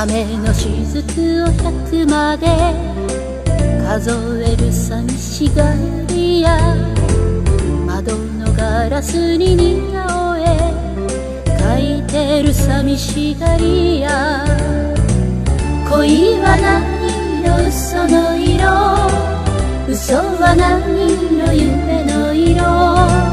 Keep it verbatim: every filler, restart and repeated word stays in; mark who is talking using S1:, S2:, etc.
S1: 雨の雫を百まで数える寂しがりや、窓のガラスに似顔絵描いてる寂しがりや。恋は何色嘘の色、嘘は何色夢の色。